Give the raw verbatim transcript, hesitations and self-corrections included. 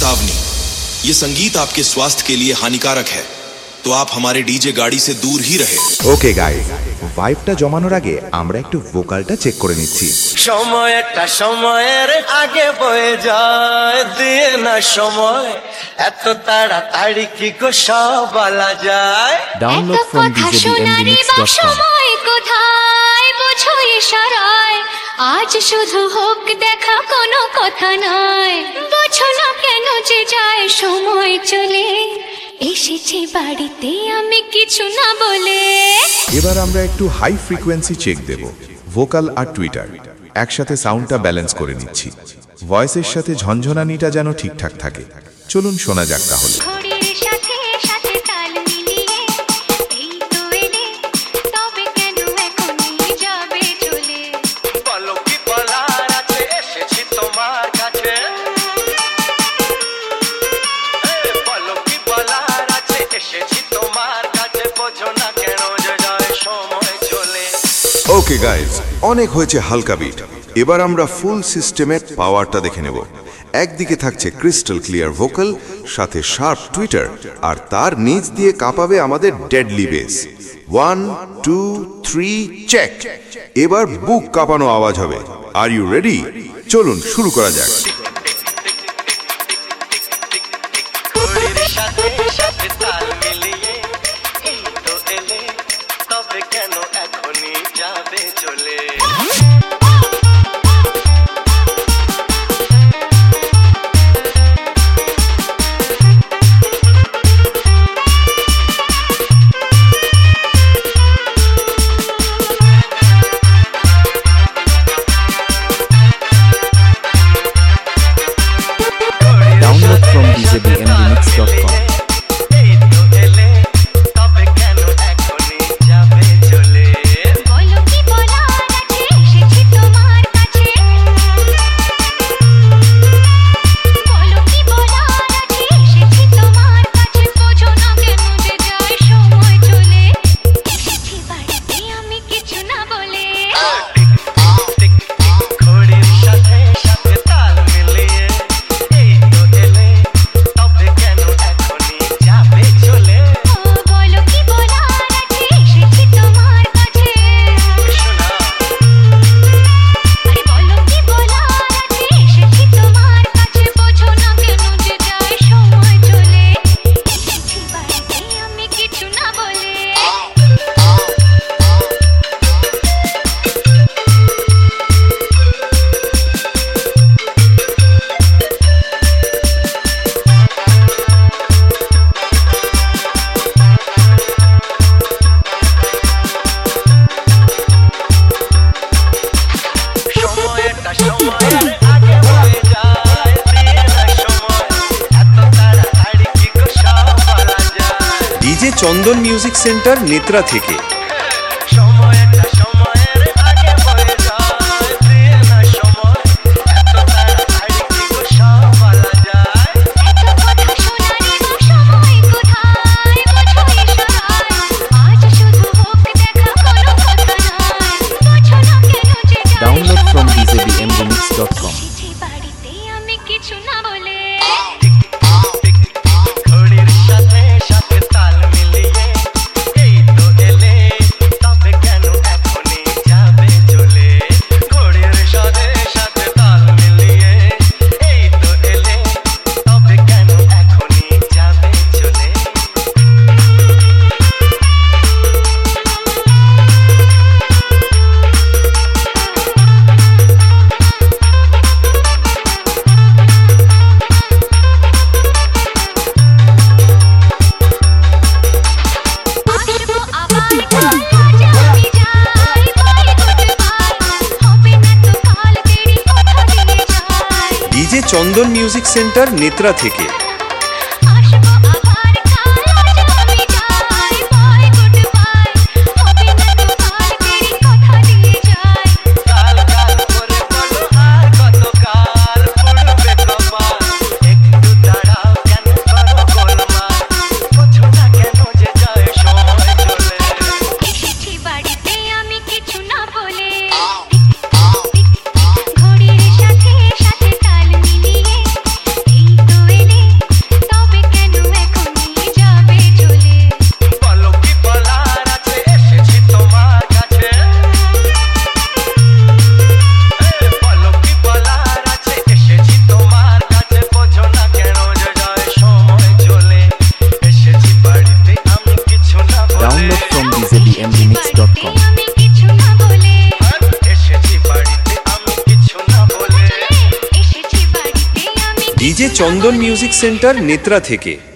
चेतावनी, ये संगीत आपके स्वास्थ्य के लिए हानिकारक है, तो आप हमारे डीजे गाड़ी से दूर ही रहे। ओके गाइस, ভাইবটা জমানোর আগে আমরা একটু ভোকালটা চেক করে নিচ্ছি। সময় একটা সময়ের আগে বয়ে যায়, দিয়ে না সময় এত তাড়াতাড়ি কি গো সব বলা যায়। Download from DJBMDmix dot com. সময় কোথায় বুঝো ইশারায়, আজ শুধু হোক দেখা, কোনো কথা নয়। বুঝো না কেন যে যায় সময় চলে, এসেছি বাড়িতে আমি কিছু না বলে। এবার আমরা একটু হাই ফ্রিকোয়েন্সি চেক দেব, ভোকাল আর টুইটার একসাথে সাউন্ডটা ব্যালেন্স করে নিচ্ছি। ভয়েসের সাথে ঝনঝনানিটা যেন ঠিকঠাক থাকে। চলুন শোনা যাক তাহলে। ওকে গাইজ, অনেক হয়েছে হালকা বিট, এবার আমরা ফুল সিস্টেমের পাওয়ারটা দেখে নেব। একদিকে থাকছে ক্রিস্টাল ক্লিয়ার ভোকাল, সাথে শার্প টুইটার, আর তার নিচ দিয়ে কাঁপাবে আমাদের deadly base. One two three check. এবার বুক কাঁপানো আওয়াজ হবে। Are you ready? চলুন শুরু করা যাক। Download from ডিজেবিএমডিমিক্স dot com. DJ Chandan music centre Netra থেকে। Download from ডিজেবিএমডিমিক্স dot com. DJ Chandan music centre Netra থেকে। ঘড়ির সাথে সাথে তাল মিলিয়ে এই তো এলে ডিজে চন্দন মিউজিক সেন্টার নেত্রা থেকে।